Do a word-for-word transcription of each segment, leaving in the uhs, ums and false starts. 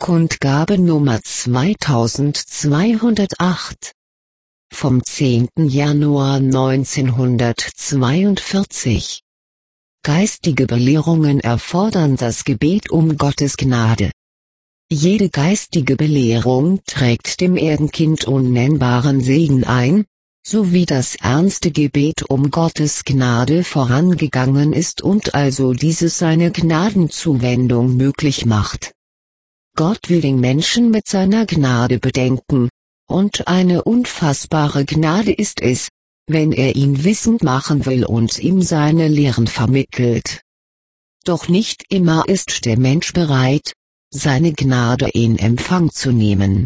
Kundgabe Nummer zweitausendzweihundertacht vom zehnten Januar neunzehnhundertzweiundvierzig. Geistige Belehrungen erfordern das Gebet um Gottes Gnade. Jede geistige Belehrung trägt dem Erdenkind unnennbaren Segen ein, so wie das ernste Gebet um Gottes Gnade vorangegangen ist und also dieses seine Gnadenzuwendung möglich macht. Gott will den Menschen mit seiner Gnade bedenken, und eine unfassbare Gnade ist es, wenn er ihn wissend machen will und ihm seine Lehren vermittelt. Doch nicht immer ist der Mensch bereit, seine Gnade in Empfang zu nehmen.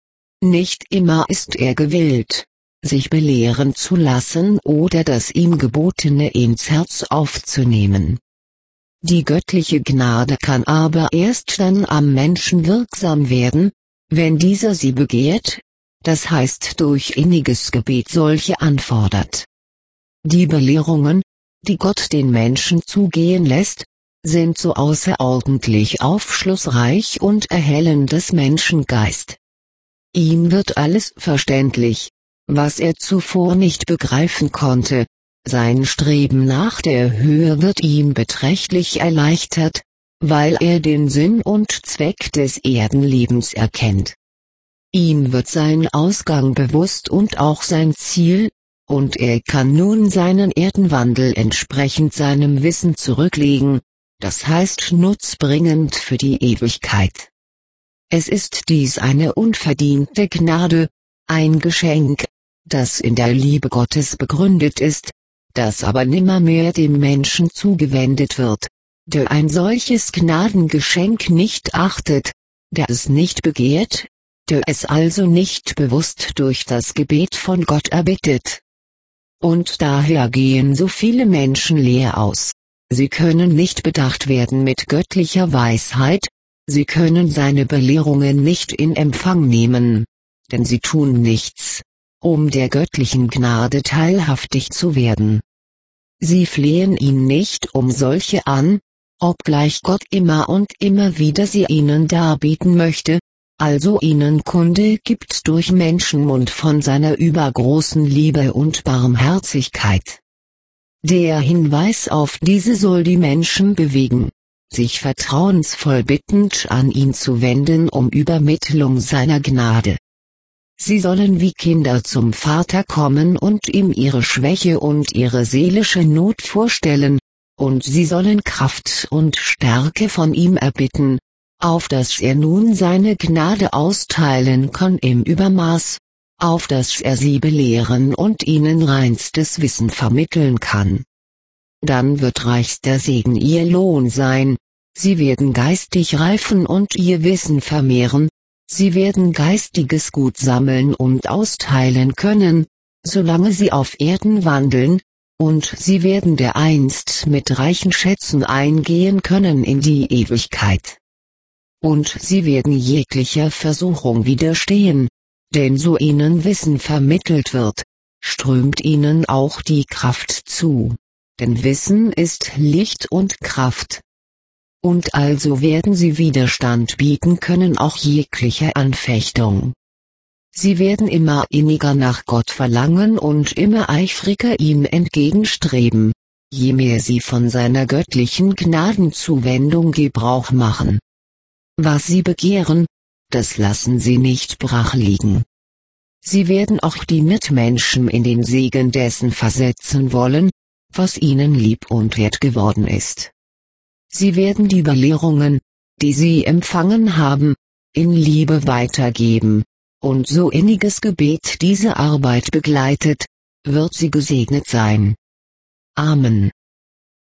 Nicht immer ist er gewillt, sich belehren zu lassen oder das ihm Gebotene ins Herz aufzunehmen. Die göttliche Gnade kann aber erst dann am Menschen wirksam werden, wenn dieser sie begehrt, das heißt durch inniges Gebet solche anfordert. Die Belehrungen, die Gott den Menschen zugehen lässt, sind so außerordentlich aufschlussreich und erhellen des Menschen Geist. Ihm wird alles verständlich, was er zuvor nicht begreifen konnte. Sein Streben nach der Höhe wird ihm beträchtlich erleichtert, weil er den Sinn und Zweck des Erdenlebens erkennt. Ihm wird sein Ausgang bewusst und auch sein Ziel, und er kann nun seinen Erdenwandel entsprechend seinem Wissen zurücklegen, das heißt nutzbringend für die Ewigkeit. Es ist dies eine unverdiente Gnade, ein Geschenk, das in der Liebe Gottes begründet ist, das aber nimmermehr dem Menschen zugewendet wird, der ein solches Gnadengeschenk nicht achtet, der es nicht begehrt, der es also nicht bewusst durch das Gebet von Gott erbittet. Und daher gehen so viele Menschen leer aus. Sie können nicht bedacht werden mit göttlicher Weisheit, sie können seine Belehrungen nicht in Empfang nehmen, denn sie tun nichts, um der göttlichen Gnade teilhaftig zu werden. Sie flehen ihn nicht um solche an, obgleich Gott immer und immer wieder sie ihnen darbieten möchte, also ihnen Kunde gibt durch Menschenmund von seiner übergroßen Liebe und Barmherzigkeit. Der Hinweis auf diese soll die Menschen bewegen, sich vertrauensvoll bittend an ihn zu wenden um Übermittlung seiner Gnade. Sie sollen wie Kinder zum Vater kommen und ihm ihre Schwäche und ihre seelische Not vorstellen, und sie sollen Kraft und Stärke von ihm erbitten, auf dass er nun seine Gnade austeilen kann im Übermaß, auf dass er sie belehren und ihnen reinstes Wissen vermitteln kann. Dann wird reichster Segen ihr Lohn sein, sie werden geistig reifen und ihr Wissen vermehren, sie werden geistiges Gut sammeln und austeilen können, solange sie auf Erden wandeln, und sie werden dereinst mit reichen Schätzen eingehen können in die Ewigkeit. Und sie werden jeglicher Versuchung widerstehen, denn so ihnen Wissen vermittelt wird, strömt ihnen auch die Kraft zu, denn Wissen ist Licht und Kraft. Und also werden sie Widerstand bieten können auch jeglicher Anfechtung. Sie werden immer inniger nach Gott verlangen und immer eifriger ihm entgegenstreben, je mehr sie von seiner göttlichen Gnadenzuwendung Gebrauch machen. Was sie begehren, das lassen sie nicht brach liegen. Sie werden auch die Mitmenschen in den Segen dessen versetzen wollen, was ihnen lieb und wert geworden ist. Sie werden die Belehrungen, die sie empfangen haben, in Liebe weitergeben, und so inniges Gebet diese Arbeit begleitet, wird sie gesegnet sein. Amen.